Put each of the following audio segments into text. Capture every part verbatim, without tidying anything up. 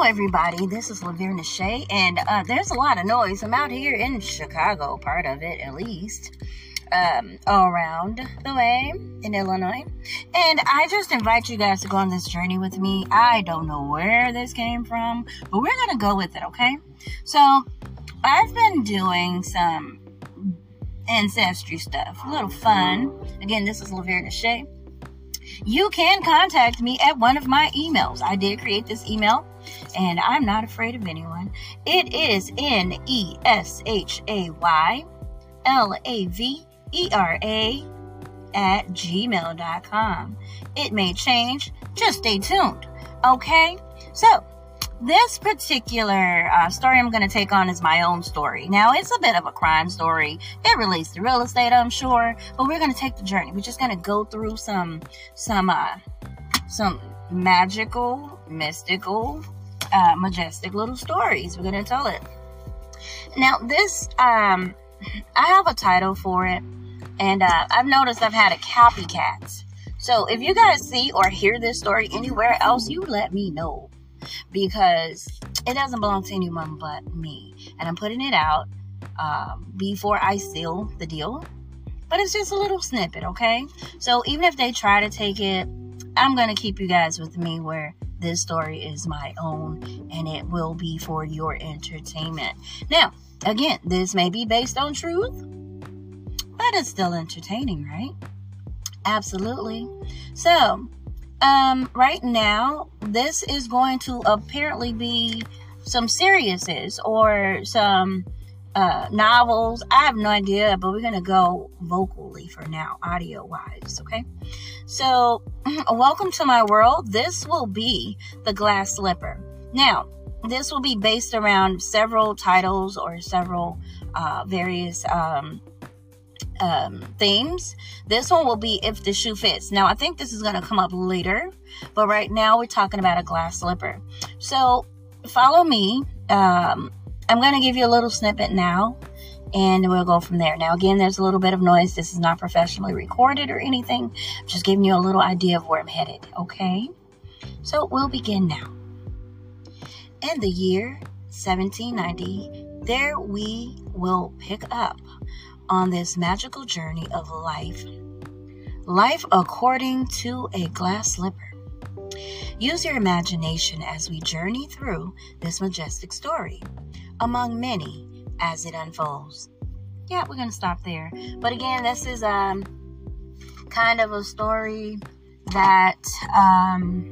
everybody, this is Laverna Shea, and uh, there's a lot of noise. I'm out here in Chicago, part of it at least, um, all around the way in Illinois, and I just invite you guys to go on this journey with me. I don't know where this came from, but we're going to go with it, okay? So, I've been doing some ancestry stuff, a little fun. Again, this is Laverna Shea. You can contact me at one of my emails. I did create this email, and I'm not afraid of anyone. It is N E S H A Y L A V E R A at gmail dot com. It may change. Just stay tuned. Okay? So, this particular uh, story I'm going to take on is my own story. Now, it's a bit of a crime story. It relates to real estate, I'm sure, but we're going to take the journey. We're just going to go through some, some, uh, some magical, mystical, uh, majestic little stories. We're going to tell it. Now, this, um, I have a title for it, and uh, I've noticed I've had a copycat. So, if you guys see or hear this story anywhere else, you let me know. Because it doesn't belong to anyone but me. And I'm putting it out um, before I seal the deal. But it's just a little snippet, okay? So even if they try to take it, I'm going to keep you guys with me where this story is my own. And it will be for your entertainment. Now, again, this may be based on truth. But it's still entertaining, right? Absolutely. So, Um, right now, this is going to apparently be some seriouses or some uh, novels. I have no idea, but we're going to go vocally for now, audio-wise, okay? So, welcome to my world. This will be The Glass Slipper. Now, this will be based around several titles or several uh, various um Um, themes. This one will be If the Shoe Fits. Now, I think this is going to come up later, but right now we're talking about a glass slipper. So, follow me. Um, I'm going to give you a little snippet now, and we'll go from there. Now, again, there's a little bit of noise. This is not professionally recorded or anything. I'm just giving you a little idea of where I'm headed, okay? So, we'll begin now. In the year seventeen ninety, there we will pick up on this magical journey of life. Life according to a glass slipper. Use your imagination as we journey through this majestic story, among many as it unfolds. Yeah, we're going to stop there. But again, this is um kind of a story that um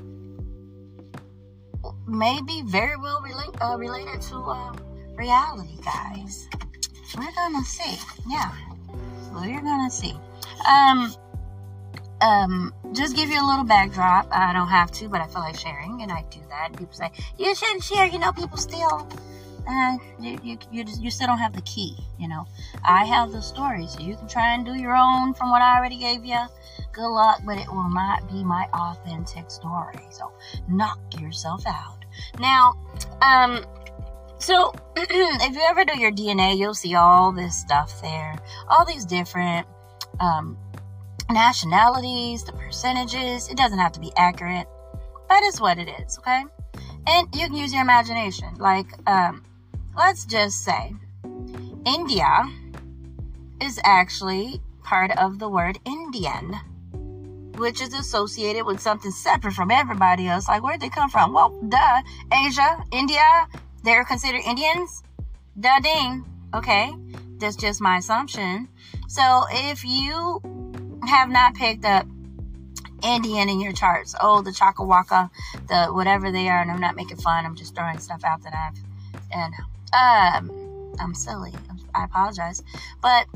may be very well relate, uh, related to uh, reality, guys. We're gonna see. Yeah. We're gonna see. Um, um, just give you a little backdrop. I don't have to, but I feel like sharing, and I do that. And people say, you shouldn't share, you know, people still, uh, you, you, you, just, you still don't have the key, you know. I have the story, so you can try and do your own from what I already gave you. Good luck, but it will not be my authentic story. So, knock yourself out. Now, um, So, if you ever do your D N A, you'll see all this stuff there. All these different um, nationalities, the percentages. It doesn't have to be accurate, but it's what it is, okay? And you can use your imagination. Like, um, let's just say India is actually part of the word Indian, which is associated with something separate from everybody else. Like, where'd they come from? Well, duh, Asia, India. They're considered Indians? Duh ding. Okay. That's just my assumption. So if you have not picked up Indian in your charts, oh, the Chaka Waka, the whatever they are, and I'm not making fun, I'm just throwing stuff out that I've, and um, I'm silly. I apologize. But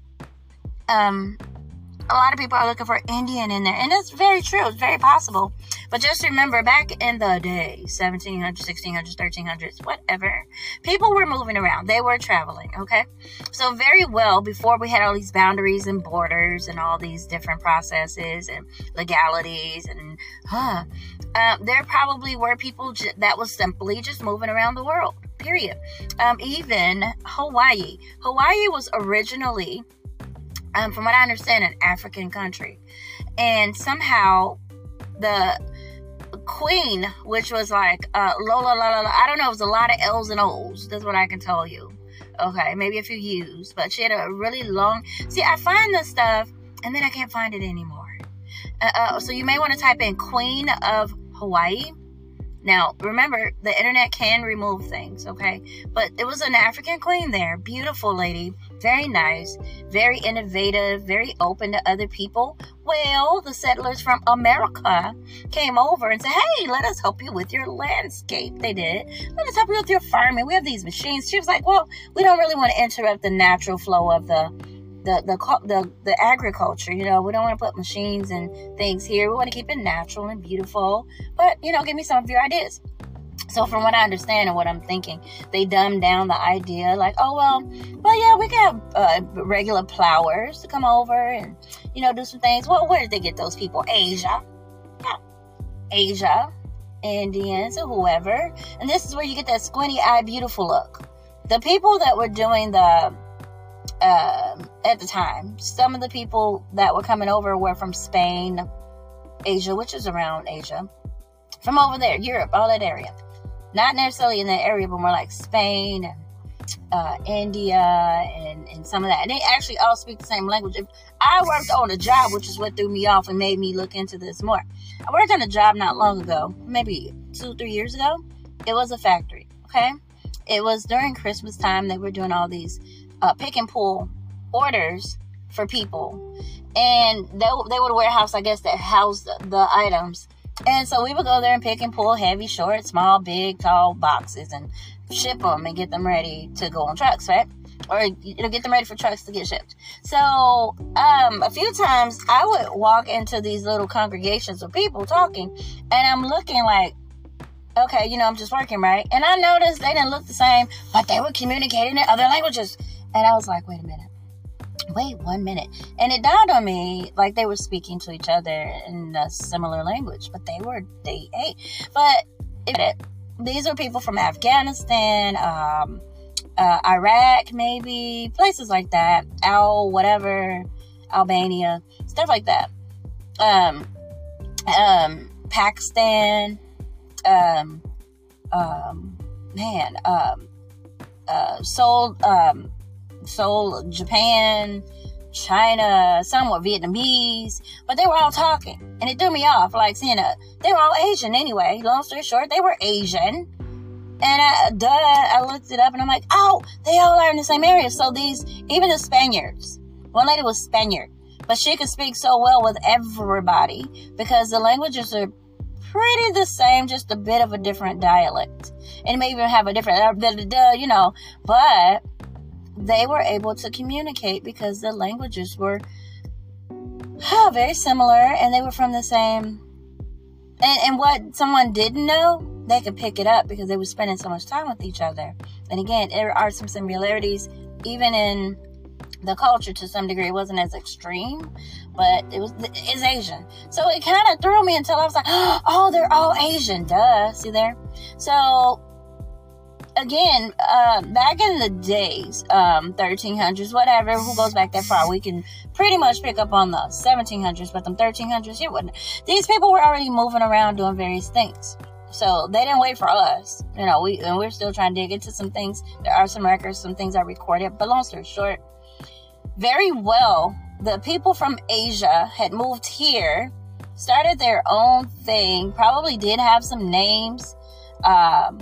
um, a lot of people are looking for Indian in there, and it's very true. It's very possible. But just remember, back in the day, seventeen hundreds, sixteen hundreds, thirteen hundreds, whatever, people were moving around. They were traveling, okay? So very well, before we had all these boundaries and borders and all these different processes and legalities, and huh, uh, there probably were people j- that was simply just moving around the world, period. Um, even Hawaii. Hawaii was originally, um, from what I understand, an African country. And somehow the queen, which was like uh, Lola, la, la, la. I don't know. It was a lot of L's and O's. That's what I can tell you. Okay, maybe a few U's, but she had a really long. See, I find this stuff, and then I can't find it anymore. Uh, uh, so you may want to type in Queen of Hawaii. Now, remember, the internet can remove things, okay? But it was an African queen there. Beautiful lady. Very nice. Very innovative. Very open to other people. Well, the settlers from America came over and said, hey, let us help you with your landscape. They did. Let us help you with your farming. We have these machines. She was like, well, we don't really want to interrupt the natural flow of the The, the the the agriculture, you know, we don't want to put machines and things here. We want to keep it natural and beautiful. But, you know, give me some of your ideas. So from what I understand and what I'm thinking, they dumbed down the idea like, oh, well, well, yeah, we can have uh, regular plowers to come over and, you know, do some things. Well, where did they get those people? Asia. Yeah. Asia. Indians or whoever. And this is where you get that squinty-eyed, beautiful look. The people that were doing the... Um, at the time, some of the people that were coming over were from Spain, Asia, which is around Asia, from over there, Europe, all that area. Not necessarily in that area, but more like Spain, and, uh, India, and, and some of that. And they actually all speak the same language. If I worked on a job, which is what threw me off and made me look into this more. I worked on a job not long ago, maybe two, three years ago. It was a factory, okay? It was during Christmas time. They were doing all these Uh, pick and pull orders for people, and they, they would warehouse, I guess, that housed the, the items. And so we would go there and pick and pull heavy, short, small, big, tall boxes and ship them and get them ready to go on trucks, right? Or, you know, get them ready for trucks to get shipped. So um, a few times I would walk into these little congregations of people talking, and I'm looking like, okay, you know, I'm just working, right? And I noticed they didn't look the same, but they were communicating in other languages. And I was like, wait a minute. Wait one minute. And it dawned on me, like they were speaking to each other in a similar language, but they were, they ate. But it, these are people from Afghanistan, um, uh, Iraq, maybe, places like that. Al, whatever, Albania, stuff like that. Um, um, Pakistan, um, um, man, um, uh, Seoul, um, Seoul, Japan, China, some were Vietnamese, but they were all talking, and it threw me off, like seeing a, they were all Asian anyway, long story short, they were Asian, and I, duh, I looked it up, and I'm like, oh, they all are in the same area, so these, even the Spaniards, one lady was Spaniard, but she could speak so well with everybody, because the languages are pretty the same, just a bit of a different dialect, and may even have a different, uh, you know, but they were able to communicate because the languages were oh, very similar, and they were from the same, and, and what someone didn't know, they could pick it up because they were spending so much time with each other. And again, there are some similarities even in the culture to some degree. It wasn't as extreme, but it was, it's Asian. So it kind of threw me until I was like, oh, they're all Asian. Duh. See there? So again, uh, back in the days, um, thirteen hundreds, whatever, who goes back that far? We can pretty much pick up on the seventeen hundreds, but them thirteen hundreds, you wouldn't. These people were already moving around doing various things. So they didn't wait for us. You know, we, and we're still trying to dig into some things. There are some records, some things I recorded, but long story short, very well, the people from Asia had moved here, started their own thing, probably did have some names, um,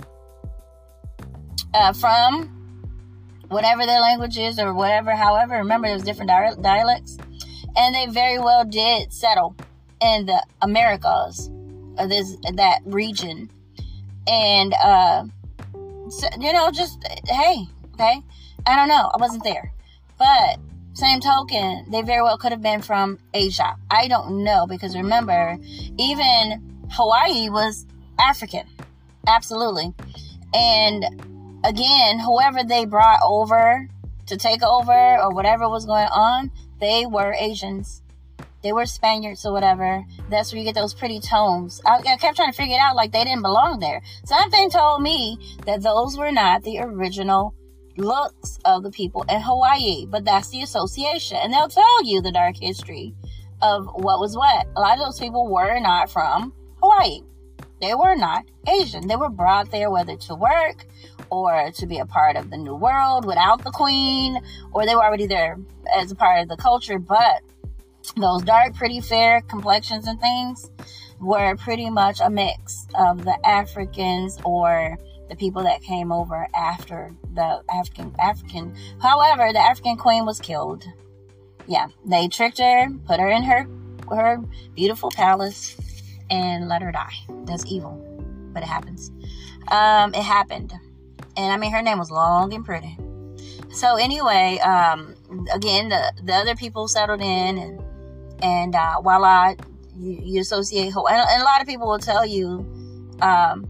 uh, from whatever their language is or whatever, however, remember there's different di- dialects, and they very well did settle in the Americas, or this, that region, and, uh, so, you know, just, hey, okay, I don't know, I wasn't there, but same token, they very well could have been from Asia. I don't know, because remember, even Hawaii was African. Absolutely. And again, whoever they brought over to take over or whatever was going on, they were Asians. They were Spaniards or whatever. That's where you get those pretty tones. I, I kept trying to figure it out like they didn't belong there. Something told me that those were not the original looks of the people in Hawaii, but that's the association, and they'll tell you the dark history of what was what. A lot of those people were not from Hawaii. They were not Asian. They were brought there whether to work or to be a part of the new world without the queen, or they were already there as a part of the culture. But those dark, pretty, fair complexions and things were pretty much a mix of the Africans or the people that came over after the African African. However, the African queen was killed. Yeah, they tricked her, put her in her her beautiful palace, and let her die. That's evil, but it happens. Um, it happened, and I mean, her name was long and pretty. So anyway, um, again, the the other people settled in, and and uh, voila, you, you associate hope. And, and a lot of people will tell you, um,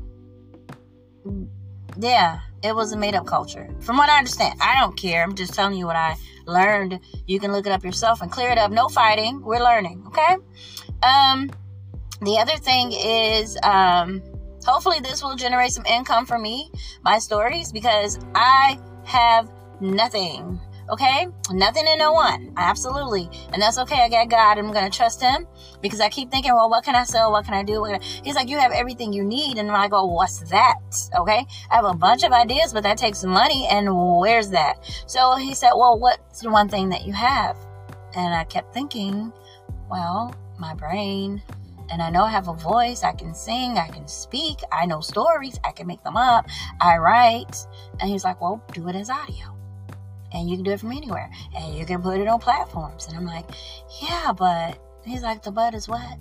yeah, it was a made-up culture. From what I understand, I don't care. I'm just telling you what I learned. You can look it up yourself and clear it up. No fighting. We're learning, okay? Um, the other thing is, um, hopefully this will generate some income for me, my stories, because I have nothing, okay? Nothing and no one. Absolutely. And that's okay. I got God. I'm going to trust him because I keep thinking, well, what can I sell? What can I do? What can I... He's like, you have everything you need. And I go, what's that? Okay. I have a bunch of ideas, but that takes money. And where's that? So he said, well, what's the one thing that you have? And I kept thinking, well, my brain. And I know I have a voice. I can sing. I can speak. I know stories. I can make them up. I write. And he's like, well, do it as audio. And you can do it from anywhere. And you can put it on platforms. And I'm like, yeah, but... He's like, the but is what?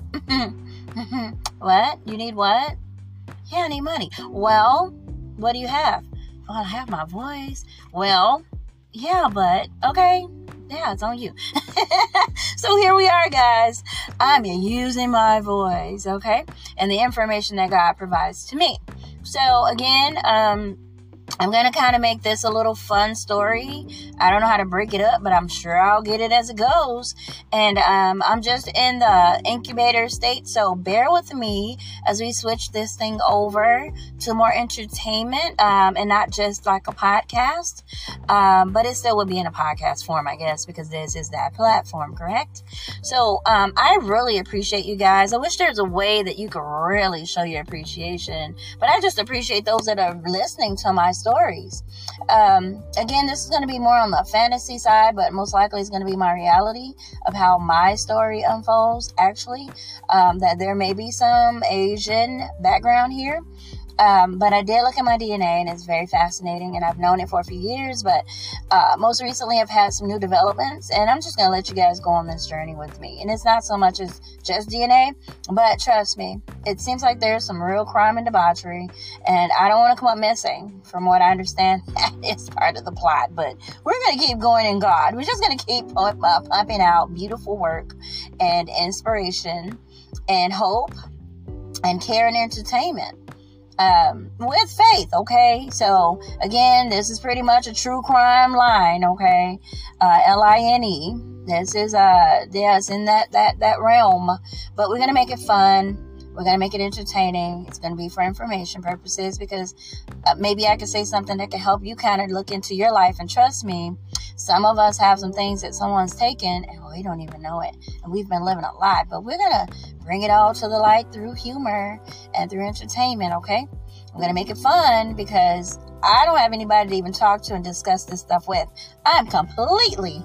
What? You need what? Yeah, I need money. Well, what do you have? Well, I have my voice. Well, yeah, but... Okay. Yeah, it's on you. So here we are, guys. I'm using my voice, okay? And the information that God provides to me. So, again, um... I'm going to kind of make this a little fun story. I don't know how to break it up, but I'm sure I'll get it as it goes. And um, I'm just in the incubator state, so bear with me as we switch this thing over to more entertainment um, and not just like a podcast. Um, but it still would be in a podcast form, I guess, because this is that platform, correct? So um, I really appreciate you guys. I wish there's a way that you could really show your appreciation, but I just appreciate those that are listening to my stories. Um, again, this is going to be more on the fantasy side, but most likely it's going to be my reality of how my story unfolds, actually. Um, that there may be some Asian background here. Um, but I did look at my D N A, and it's very fascinating, and I've known it for a few years, but uh, most recently I've had some new developments, and I'm just going to let you guys go on this journey with me. And it's not so much as just D N A, but trust me, it seems like there's some real crime and debauchery, and I don't want to come up missing. From what I understand, that is part of the plot, but we're going to keep going in God. We're just going to keep pump, uh, pumping out beautiful work and inspiration and hope and care and entertainment. Um, with faith, okay? So, again, this is pretty much a true crime line, okay? Uh, L I N E. This is, uh, yes, in that, that, that realm. But we're going to make it fun. We're going to make it entertaining. It's going to be for information purposes because uh, maybe I could say something that can help you kind of look into your life. And trust me, some of us have some things that someone's taken and we don't even know it. And we've been living a lie. But we're going to bring it all to the light through humor and through entertainment, okay? I'm going to make it fun because I don't have anybody to even talk to and discuss this stuff with. I'm completely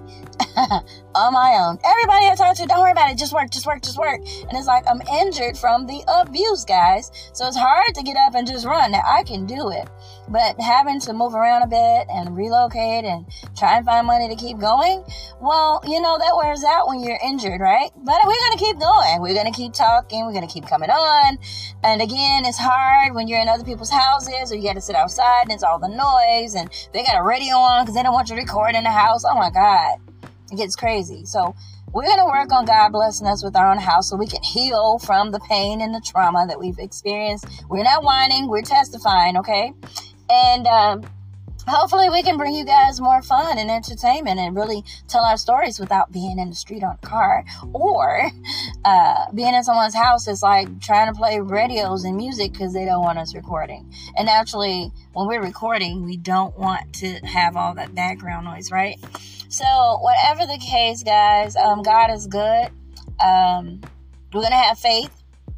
on my own. Everybody I talk to, don't worry about it. Just work, just work, just work. And it's like I'm injured from the abuse, guys. So it's hard to get up and just run. Now, I can do it. But having to move around a bit and relocate and try and find money to keep going, well, you know, that wears out when you're injured, right? But we're going to keep going. We're going to keep talking. We're going to keep coming on. And again, it's hard when you're in other people's houses or you got to sit outside and it's all the noise and they got a radio on because they don't want you to record in the house. Oh my God. It gets crazy. So we're going to work on God blessing us with our own house so we can heal from the pain and the trauma that we've experienced. We're not whining. We're testifying, okay? And um, hopefully we can bring you guys more fun and entertainment and really tell our stories without being in the street on a car or uh, being in someone's house. It's like trying to play radios and music because they don't want us recording. And actually, when we're recording, we don't want to have all that background noise, right? So whatever the case, guys, um, God is good. Um, we're going to have faith.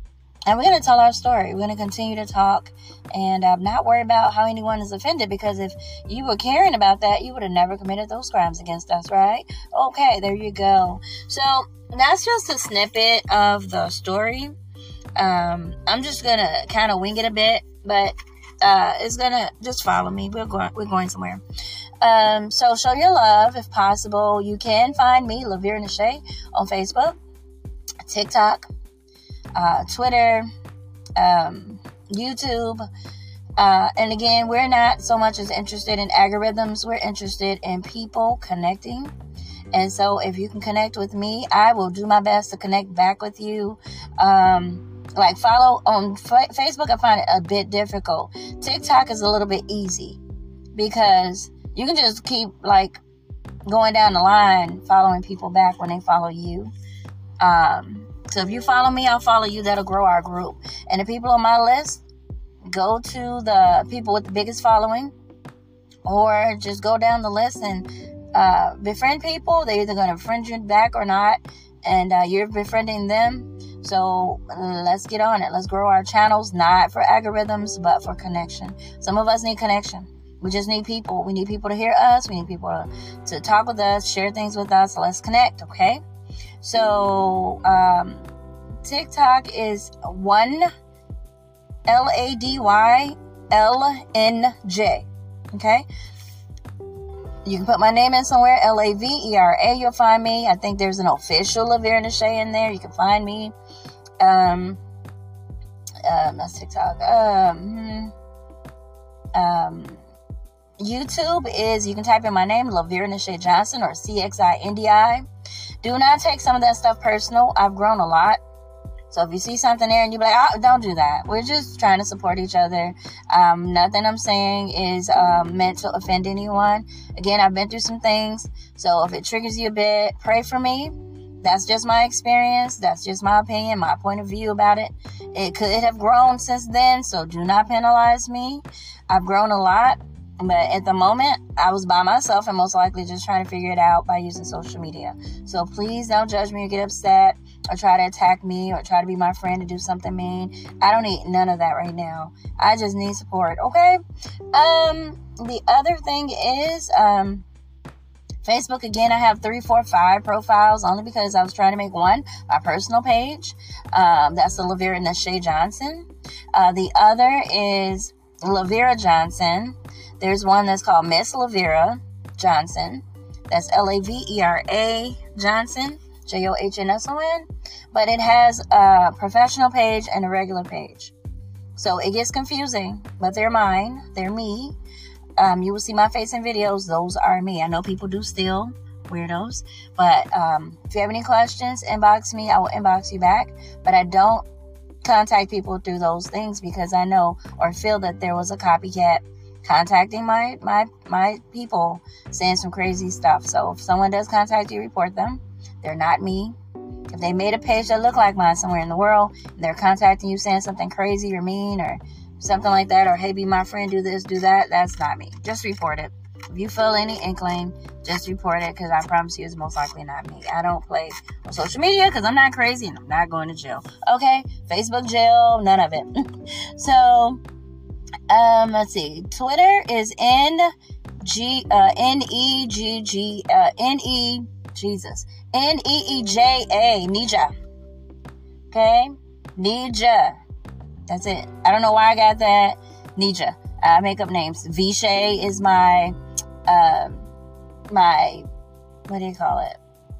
And we're going to tell our story. We're going to continue to talk and um, not worry about how anyone is offended, because if you were caring about that, you would have never committed those crimes against us, right? Okay, there you go. So that's just a snippet of the story. Um, I'm just going to kind of wing it a bit, but uh, it's going to just follow me. We're going, we're going somewhere. Um, so show your love if possible. You can find me, Lavera Nashay, on Facebook, TikTok, uh, Twitter, um, YouTube. Uh, and again, we're not so much as interested in algorithms. We're interested in people connecting. And so if you can connect with me, I will do my best to connect back with you. Um, like follow on F- Facebook, I find it a bit difficult. TikTok is a little bit easy because you can just keep like going down the line, following people back when they follow you. Um, so if you follow me, I'll follow you. That'll grow our group. And the people on my list, go to the people with the biggest following, or just go down the list and uh, befriend people. They're either going to befriend you back or not, and uh, you're befriending them. So let's get on it. Let's grow our channels, not for algorithms, but for connection. Some of us need connection. We just need people. We need people to hear us. We need people to, to talk with us, share things with us. Let's connect, okay? So um, TikTok is one L A D Y L N J. Okay? You can put my name in somewhere, L A V E R A, you'll find me. I think there's an official Lavera Nashay in there. You can find me. Um, um that's TikTok. Um, um, YouTube is, you can type in my name, Lavera Nashay Johnson, or C X I N D I. Do not take some of that stuff personal. I've grown a lot. So if you see something there and you be like, oh, don't do that. We're just trying to support each other. Um, nothing I'm saying is um, meant to offend anyone. Again, I've been through some things. So if it triggers you a bit, pray for me. That's just my experience. That's just my opinion, my point of view about it. It could have grown since then, so do not penalize me. I've grown a lot. But at the moment, I was by myself and most likely just trying to figure it out by using social media. So please don't judge me or get upset or try to attack me or try to be my friend and do something mean. I don't need none of that right now. I just need support, okay? Um, the other thing is, um, Facebook, again, I have three, four, five profiles only because I was trying to make one, my personal page. Um, that's the Lavera Nashay Johnson. Uh, the other is Lavera Johnson. There's one that's called Miss Lavera Johnson. That's L A V E R A Johnson, J O H N S O N. But it has a professional page and a regular page. So it gets confusing, but they're mine. They're me. Um, you will see my face in videos. Those are me. I know people do still, weirdos. But um, if you have any questions, inbox me. I will inbox you back. But I don't contact people through those things because I know or feel that there was a copycat contacting my my my people saying some crazy stuff. So if someone does contact you, report them. They're not me. If they made a page that looked like mine somewhere in the world, and they're contacting you saying something crazy or mean or something like that, or hey, be my friend, do this, do that, that's not me. Just report it. If you feel any inkling, just report it, because I promise you it's most likely not me. I don't play on social media because I'm not crazy and I'm not going to jail. Okay? Facebook jail, none of it. So Um, let's see. Twitter is N G uh, N E G G uh, N E Jesus N E E J A Nija. Okay, Nija. That's it. I don't know why I got that. Nija. I make up names. Vishay is my uh, my what do you call it?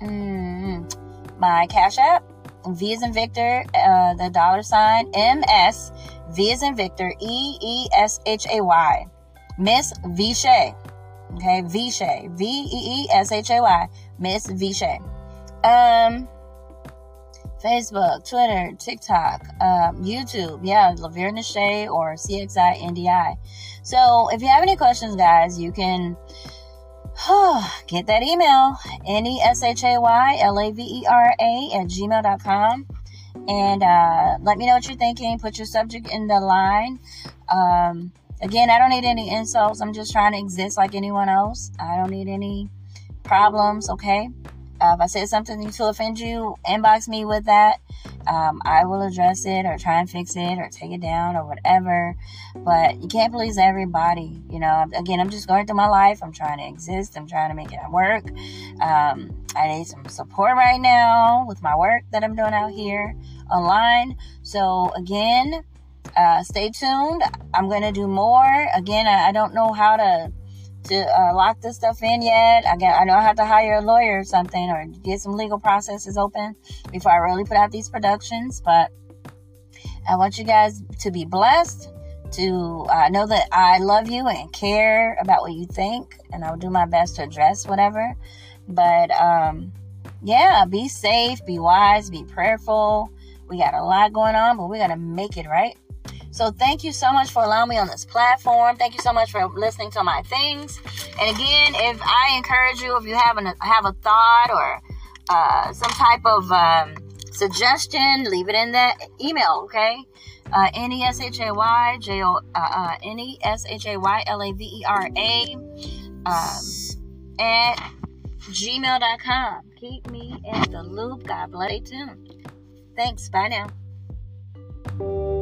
Mm, my Cash App. V as in Victor. Uh, the dollar sign M S. V as in Victor, E E S H A Y. Miss Vishay. Okay, Vishay. V E E S H A Y. Miss Vishay. Um, Facebook, Twitter, TikTok, um, YouTube. Yeah, Lavera Nashay or C X I N D I. So if you have any questions, guys, you can get that email. N E S H A Y L A V E R A at gmail dot com. And uh, let me know what you're thinking. Put your subject in the line. Um, again, I don't need any insults. I'm just trying to exist like anyone else. I don't need any problems, okay? Uh, if I said something to offend you, inbox me with that. Um, I will address it or try and fix it or take it down or whatever. But you can't please everybody. You know, again, I'm just going through my life. I'm trying to exist. I'm trying to make it work. Um, I need some support right now with my work that I'm doing out here online. So again, uh, stay tuned. I'm going to do more. Again, I, I don't know how to to uh, lock this stuff in yet. I got, I know I have to hire a lawyer or something, or get some legal processes open before I really put out these productions. But I want you guys to be blessed, to uh, know that I love you and care about what you think, and I'll do my best to address whatever. But um, yeah, be safe, be wise, be prayerful. We got a lot going on, but we're gonna make it, right? So thank you so much for allowing me on this platform. Thank you so much for listening to my things. And again, if I encourage you, if you have, an, have a thought or uh, some type of um, suggestion, leave it in the email, okay? Uh, N E S H A Y J O uh, uh, N E S H A Y L A V E R A um, at gmail dot com. Keep me in the loop. God bless you. Thanks. Bye now.